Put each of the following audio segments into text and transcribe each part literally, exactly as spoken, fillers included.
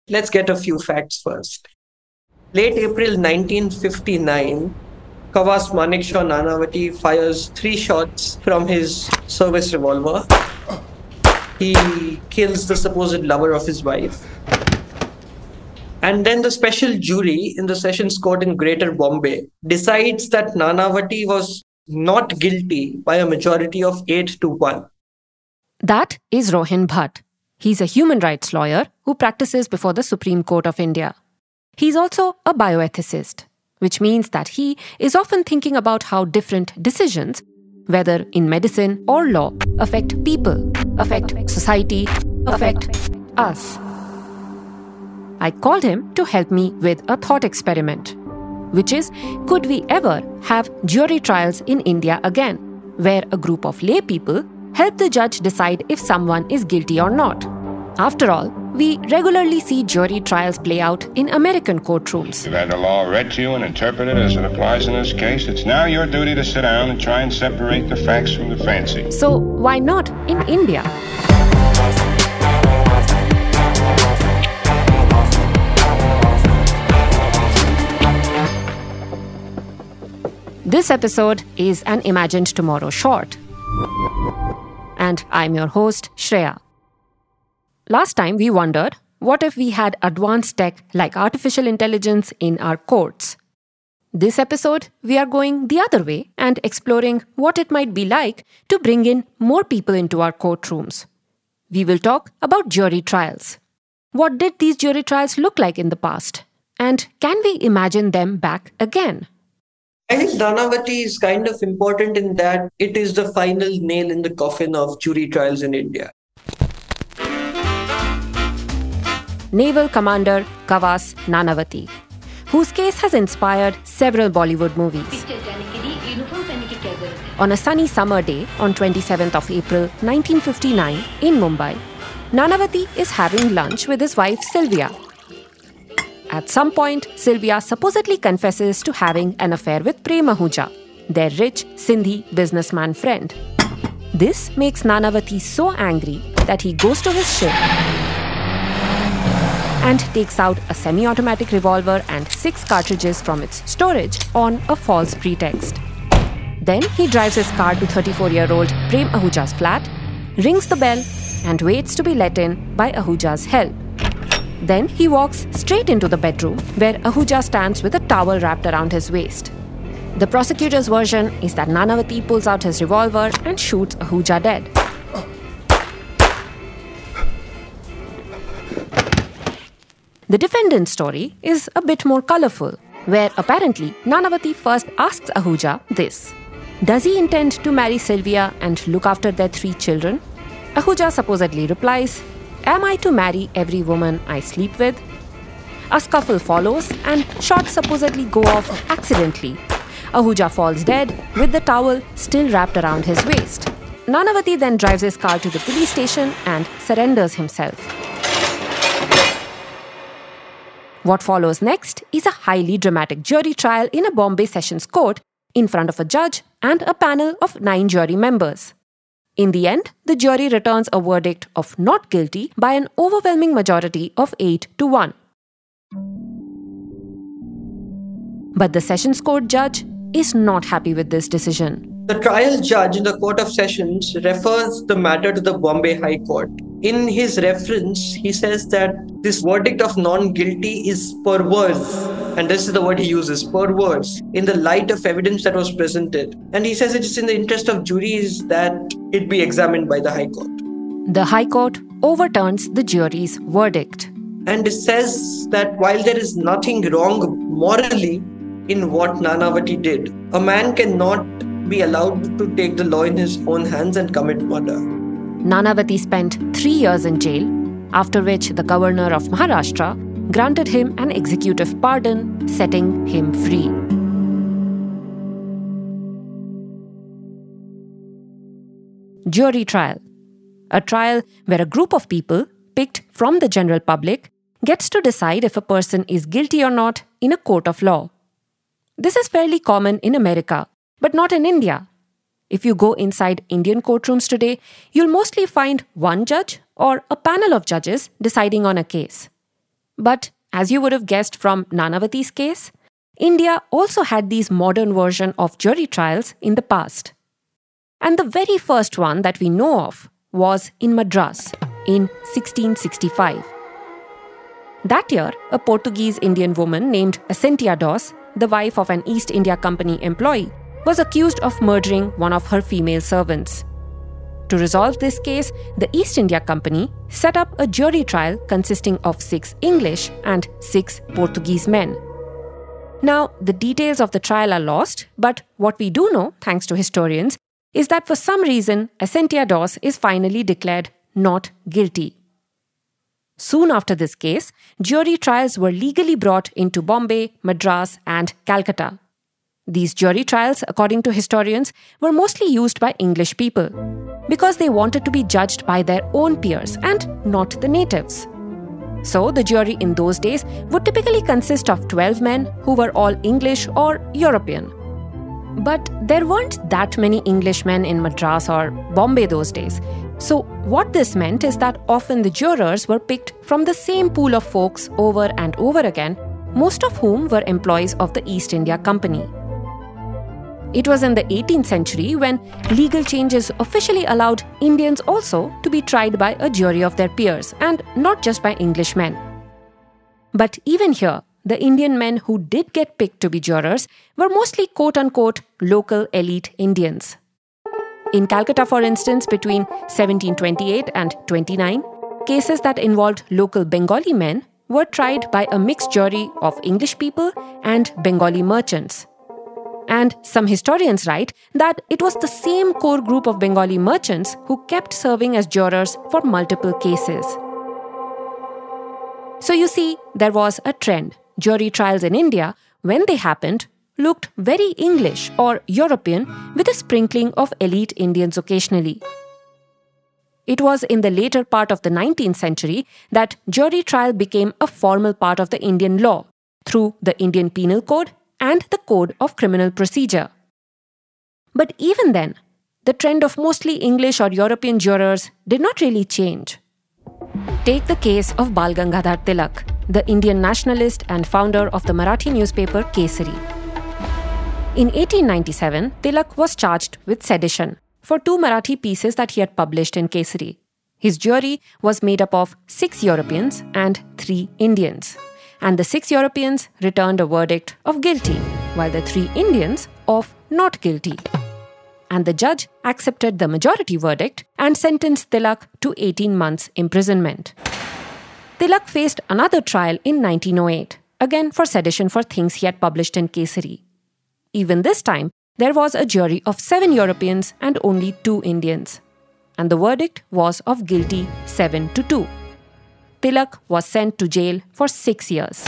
Let's get a few facts first. Late April nineteen fifty-nine, Kavas Manekshaw Nanavati fires three shots from his service revolver. He kills the supposed lover of his wife. And then the special jury in the Sessions Court in Greater Bombay decides that Nanavati was not guilty by a majority of eight to one. That is Rohin Bhatt. He's a human rights lawyer who practices before the Supreme Court of India. He's also a bioethicist, which means that he is often thinking about how different decisions, whether in medicine or law, affect people, affect society, affect us. I called him to help me with a thought experiment, which is, could we ever have jury trials in India again, where a group of lay people help the judge decide if someone is guilty or not? After all, we regularly see jury trials play out in American courtrooms. You've had the law read to you and interpreted as it applies in this case. It's now your duty to sit down and try and separate the facts from the fancy. So why not in India? This episode is an Imagined Tomorrow short. And I'm your host, Shreya. Last time we wondered, what if we had advanced tech like artificial intelligence in our courts? This episode, we are going the other way and exploring what it might be like to bring in more people into our courtrooms. We will talk about jury trials. What did these jury trials look like in the past? And can we imagine them back again? I think Nanavati is kind of important in that it is the final nail in the coffin of jury trials in India. Naval Commander Kavas Nanavati, whose case has inspired several Bollywood movies. On a sunny summer day on twenty-seventh of April nineteen fifty-nine in Mumbai, Nanavati is having lunch with his wife Sylvia. At some point, Sylvia supposedly confesses to having an affair with Prem Ahuja, their rich Sindhi businessman friend. This makes Nanavati so angry that he goes to his ship and takes out a semi-automatic revolver and six cartridges from its storage on a false pretext. Then he drives his car to thirty-four-year-old Prem Ahuja's flat, rings the bell, and waits to be let in by Ahuja's help. Then he walks straight into the bedroom where Ahuja stands with a towel wrapped around his waist. The prosecutor's version is that Nanavati pulls out his revolver and shoots Ahuja dead. The defendant's story is a bit more colourful, where apparently Nanavati first asks Ahuja this: does he intend to marry Sylvia and look after their three children? Ahuja supposedly replies, am I to marry every woman I sleep with? A scuffle follows and shots supposedly go off accidentally. Ahuja falls dead with the towel still wrapped around his waist. Nanavati then drives his car to the police station and surrenders himself. What follows next is a highly dramatic jury trial in a Bombay Sessions Court in front of a judge and a panel of nine jury members. In the end, the jury returns a verdict of not guilty by an overwhelming majority of eight to one. But the Sessions Court judge is not happy with this decision. The trial judge in the Court of Sessions refers the matter to the Bombay High Court. In his reference, he says that this verdict of non-guilty is perverse, and this is the word he uses, perverse, in the light of evidence that was presented. And he says it is in the interest of juries that it be examined by the High Court. The High Court overturns the jury's verdict. And it says that while there is nothing wrong morally in what Nanavati did, a man cannot be allowed to take the law in his own hands and commit murder. Nanavati spent three years in jail, after which the governor of Maharashtra granted him an executive pardon, setting him free. Jury trial. A trial where a group of people, picked from the general public, gets to decide if a person is guilty or not in a court of law. This is fairly common in America, but not in India. If you go inside Indian courtrooms today, you'll mostly find one judge or a panel of judges deciding on a case. But as you would have guessed from Nanavati's case, India also had these modern versions of jury trials in the past. And the very first one that we know of was in Madras in sixteen sixty-five. That year, a Portuguese Indian woman named Ascentia Dos, the wife of an East India Company employee, was accused of murdering one of her female servants. To resolve this case, the East India Company set up a jury trial consisting of six English and six Portuguese men. Now, the details of the trial are lost, but what we do know, thanks to historians, is that for some reason, Ascentia Dos is finally declared not guilty. Soon after this case, jury trials were legally brought into Bombay, Madras, and Calcutta. These jury trials, according to historians, were mostly used by English people because they wanted to be judged by their own peers and not the natives. So, the jury in those days would typically consist of twelve men who were all English or European. But there weren't that many Englishmen in Madras or Bombay those days. So, what this meant is that often the jurors were picked from the same pool of folks over and over again, most of whom were employees of the East India Company. It was in the eighteenth century when legal changes officially allowed Indians also to be tried by a jury of their peers and not just by Englishmen. But even here, the Indian men who did get picked to be jurors were mostly quote-unquote local elite Indians. In Calcutta, for instance, between seventeen twenty-eight and twenty-nine, cases that involved local Bengali men were tried by a mixed jury of English people and Bengali merchants. And some historians write that it was the same core group of Bengali merchants who kept serving as jurors for multiple cases. So you see, there was a trend. Jury trials in India, when they happened, looked very English or European with a sprinkling of elite Indians occasionally. It was in the later part of the nineteenth century that jury trial became a formal part of the Indian law through the Indian Penal Code and the Code of Criminal Procedure. But even then, the trend of mostly English or European jurors did not really change. Take the case of Bal Gangadhar Tilak, the Indian nationalist and founder of the Marathi newspaper Kesari. In eighteen ninety-seven, Tilak was charged with sedition for two Marathi pieces that he had published in Kesari. His jury was made up of six Europeans and three Indians. And the six Europeans returned a verdict of guilty, while the three Indians of not guilty. And the judge accepted the majority verdict and sentenced Tilak to eighteen months imprisonment. Tilak faced another trial in nineteen oh eight, again for sedition for things he had published in Kesari. Even this time, there was a jury of seven Europeans and only two Indians. And the verdict was of guilty seven to two. Tilak was sent to jail for six years.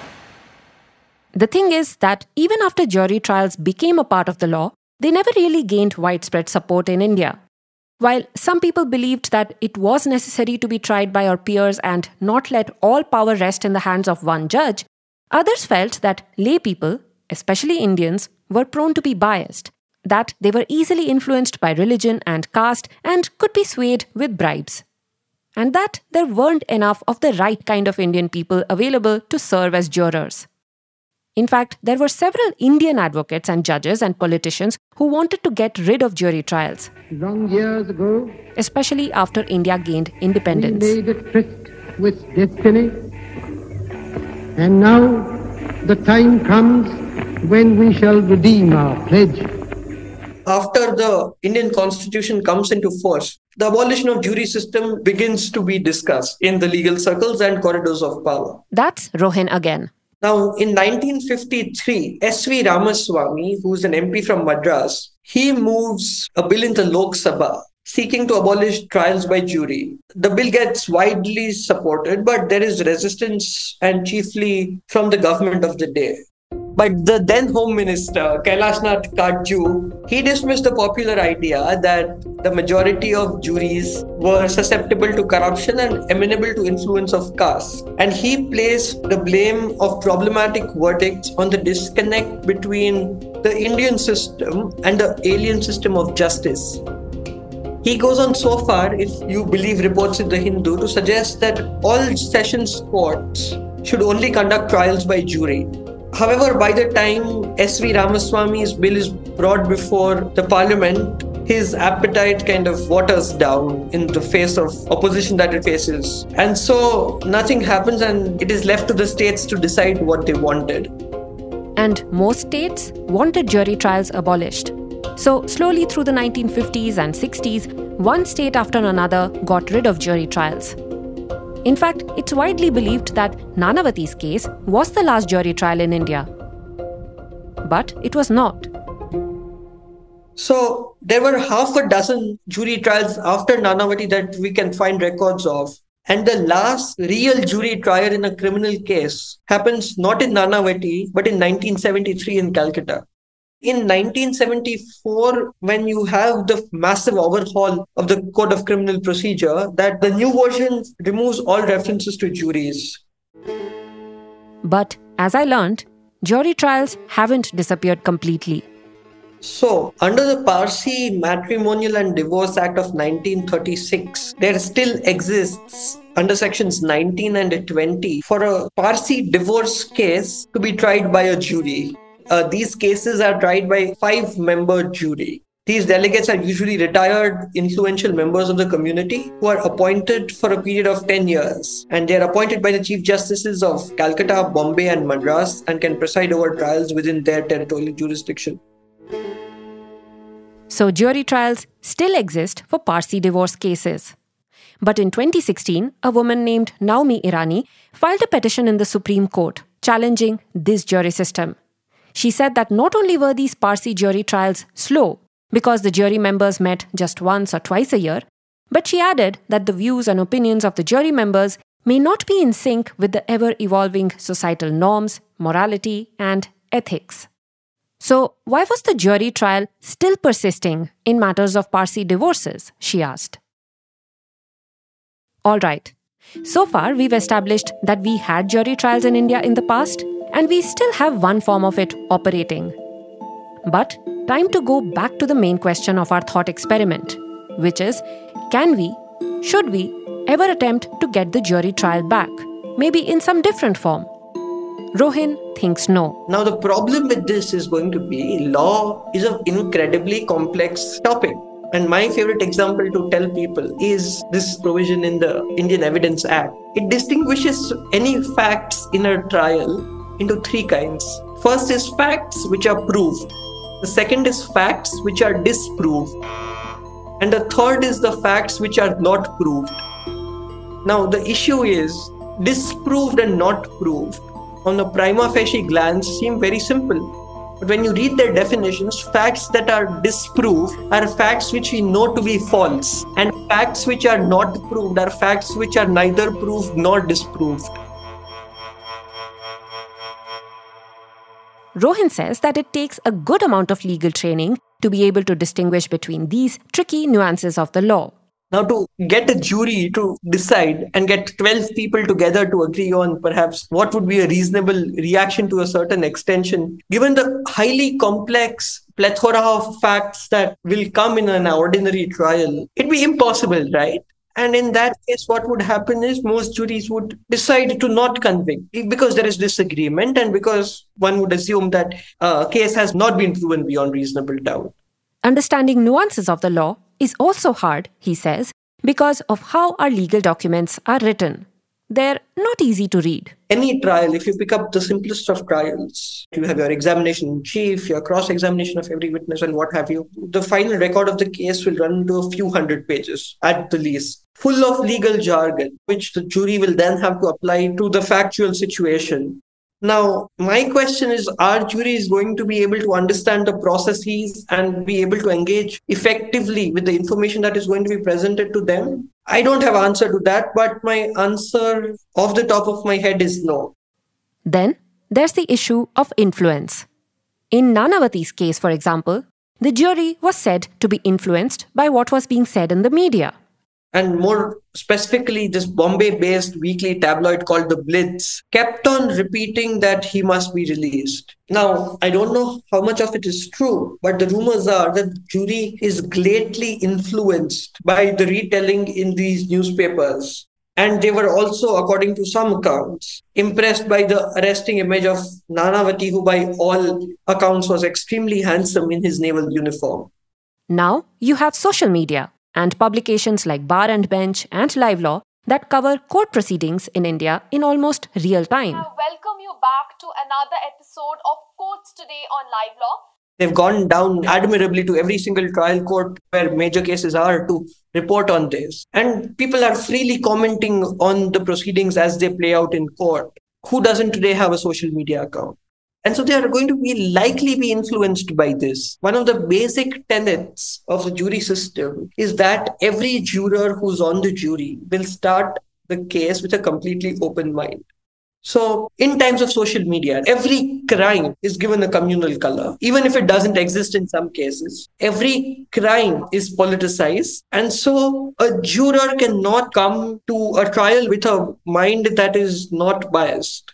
The thing is that even after jury trials became a part of the law, they never really gained widespread support in India. While some people believed that it was necessary to be tried by our peers and not let all power rest in the hands of one judge, others felt that lay people, especially Indians, were prone to be biased, that they were easily influenced by religion and caste and could be swayed with bribes. And that there weren't enough of the right kind of Indian people available to serve as jurors. In fact, there were several Indian advocates and judges and politicians who wanted to get rid of jury trials. Long years ago, especially after India gained independence. We made a tryst with destiny, and now the time comes when we shall redeem our pledge. After the Indian Constitution comes into force, the abolition of jury system begins to be discussed in the legal circles and corridors of power. That's Rohin again. Now, in nineteen fifty-three, S V Ramaswamy, who's an M P from Madras, he moves a bill into Lok Sabha seeking to abolish trials by jury. The bill gets widely supported, but there is resistance, and chiefly from the government of the day. But the then Home Minister, Kailash Nath Kadju, he dismissed the popular idea that the majority of juries were susceptible to corruption and amenable to influence of caste. And he placed the blame of problematic verdicts on the disconnect between the Indian system and the alien system of justice. He goes on so far, if you believe reports in The Hindu, to suggest that all sessions courts should only conduct trials by jury. However, by the time S V Ramaswamy's bill is brought before the parliament, his appetite kind of waters down in the face of opposition that it faces. And so nothing happens, and it is left to the states to decide what they wanted. And most states wanted jury trials abolished. So slowly through the nineteen fifties and sixties, one state after another got rid of jury trials. In fact, it's widely believed that Nanavati's case was the last jury trial in India. But it was not. So there were half a dozen jury trials after Nanavati that we can find records of. And the last real jury trial in a criminal case happens not in Nanavati, but in nineteen seventy-three in Calcutta. In nineteen seventy-four, when you have the massive overhaul of the Code of Criminal Procedure, that the new version removes all references to juries. But as I learned, jury trials haven't disappeared completely. So, under the Parsi Matrimonial and Divorce Act of nineteen thirty-six, there still exists under sections nineteen and twenty for a Parsi divorce case to be tried by a jury. Uh, these cases are tried by a five-member jury. These delegates are usually retired, influential members of the community who are appointed for a period of ten years. And they are appointed by the Chief Justices of Calcutta, Bombay and Madras and can preside over trials within their territorial jurisdiction. So jury trials still exist for Parsi divorce cases. But in twenty sixteen, a woman named Naomi Irani filed a petition in the Supreme Court challenging this jury system. She said that not only were these Parsi jury trials slow because the jury members met just once or twice a year, but she added that the views and opinions of the jury members may not be in sync with the ever-evolving societal norms, morality, and ethics. So, why was the jury trial still persisting in matters of Parsi divorces, she asked. All right. So far, we've established that we had jury trials in India in the past, and we still have one form of it operating. But time to go back to the main question of our thought experiment, which is, can we, should we, ever attempt to get the jury trial back, maybe in some different form? Rohin thinks no. Now, the problem with this is going to be law is an incredibly complex topic. And my favorite example to tell people is this provision in the Indian Evidence Act. It distinguishes any facts in a trial into three kinds. First is facts which are proved. The second is facts which are disproved. And the third is the facts which are not proved. Now, the issue is disproved and not proved on a prima facie glance seem very simple. But when you read their definitions, facts that are disproved are facts which we know to be false. And facts which are not proved are facts which are neither proved nor disproved. Rohin says that it takes a good amount of legal training to be able to distinguish between these tricky nuances of the law. Now, to get a jury to decide and get twelve people together to agree on perhaps what would be a reasonable reaction to a certain extension, given the highly complex plethora of facts that will come in an ordinary trial, it'd be impossible, right? And in that case, what would happen is most juries would decide to not convict because there is disagreement and because one would assume that a case has not been proven beyond reasonable doubt. Understanding nuances of the law is also hard, he says, because of how our legal documents are written. They're not easy to read. Any trial, if you pick up the simplest of trials, you have your examination in chief, your cross-examination of every witness and what have you. The final record of the case will run to a few hundred pages at the least, full of legal jargon, which the jury will then have to apply to the factual situation. Now, my question is, are juries going to be able to understand the processes and be able to engage effectively with the information that is going to be presented to them? I don't have an answer to that, but my answer off the top of my head is no. Then there's the issue of influence. In Nanavati's case, for example, the jury was said to be influenced by what was being said in the media. And more specifically, this Bombay-based weekly tabloid called The Blitz kept on repeating that he must be released. Now, I don't know how much of it is true, but the rumors are that the jury is greatly influenced by the retelling in these newspapers. And they were also, according to some accounts, impressed by the arresting image of Nanavati, who by all accounts was extremely handsome in his naval uniform. Now you have social media and publications like Bar and Bench and Live Law that cover court proceedings in India in almost real time. I welcome you back to another episode of Courts Today on Live Law. They've gone down admirably to every single trial court where major cases are to report on this. And people are freely commenting on the proceedings as they play out in court. Who doesn't today have a social media account? And so they are going to be likely be influenced by this. One of the basic tenets of the jury system is that every juror who's on the jury will start the case with a completely open mind. So in times of social media, every crime is given a communal color, even if it doesn't exist in some cases. Every crime is politicized. And so a juror cannot come to a trial with a mind that is not biased.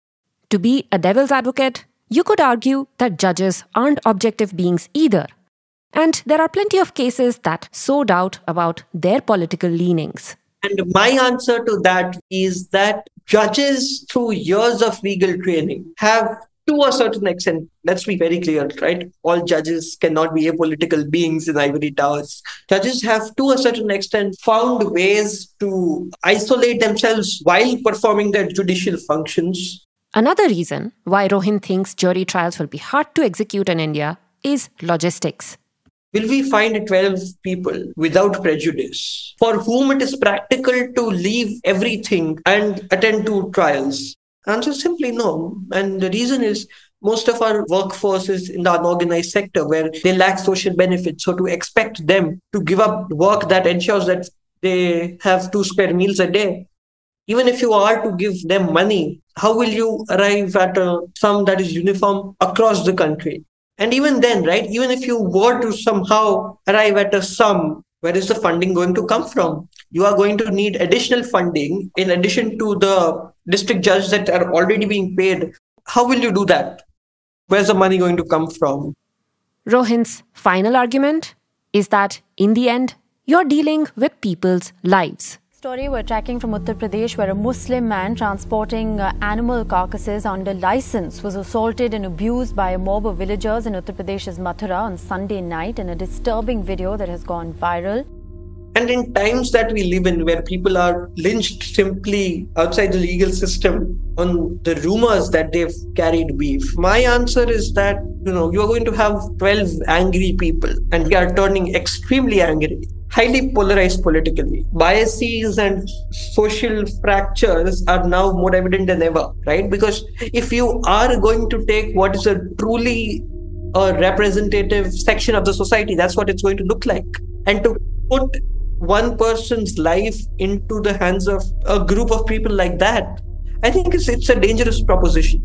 To be a devil's advocate, you could argue that judges aren't objective beings either. And there are plenty of cases that sow doubt about their political leanings. And my answer to that is that judges, through years of legal training, have, to a certain extent, let's be very clear, right? All judges cannot be apolitical beings in ivory towers. Judges have, to a certain extent, found ways to isolate themselves while performing their judicial functions. Another reason why Rohin thinks jury trials will be hard to execute in India is logistics. Will we find twelve people without prejudice for whom it is practical to leave everything and attend to trials? Answer simply no. And the reason is most of our workforce is in the unorganized sector where they lack social benefits. So to expect them to give up work that ensures that they have two square meals a day, even if you are to give them money, how will you arrive at a sum that is uniform across the country? And even then, right, even if you were to somehow arrive at a sum, where is the funding going to come from? You are going to need additional funding in addition to the district judges that are already being paid. How will you do that? Where's the money going to come from? Rohin's final argument is that in the end, you're dealing with people's lives. Story we're tracking from Uttar Pradesh, where a Muslim man transporting uh, animal carcasses under license was assaulted and abused by a mob of villagers in Uttar Pradesh's Mathura on Sunday night in a disturbing video that has gone viral. And in times that we live in, where people are lynched simply outside the legal system on the rumors that they've carried beef, my answer is that, you know, you're going to have twelve angry people, and we are turning extremely angry, highly polarized politically. Biases and social fractures are now more evident than ever, right? Because if you are going to take what is a truly a representative section of the society, that's what it's going to look like. And to put one person's life into the hands of a group of people like that, I think it's, it's a dangerous proposition.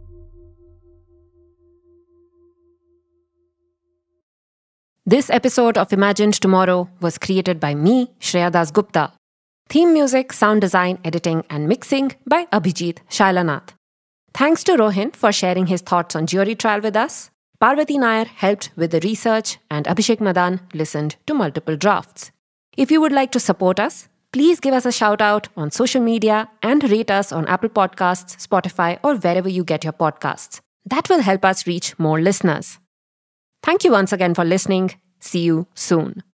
This episode of Imagined Tomorrow was created by me, Shreya Das Gupta. Theme music, sound design, editing and mixing by Abhijit Shailanath. Thanks to Rohin for sharing his thoughts on jury trial with us. Parvati Nair helped with the research and Abhishek Madan listened to multiple drafts. If you would like to support us, please give us a shout out on social media and rate us on Apple Podcasts, Spotify or wherever you get your podcasts. That will help us reach more listeners. Thank you once again for listening. See you soon.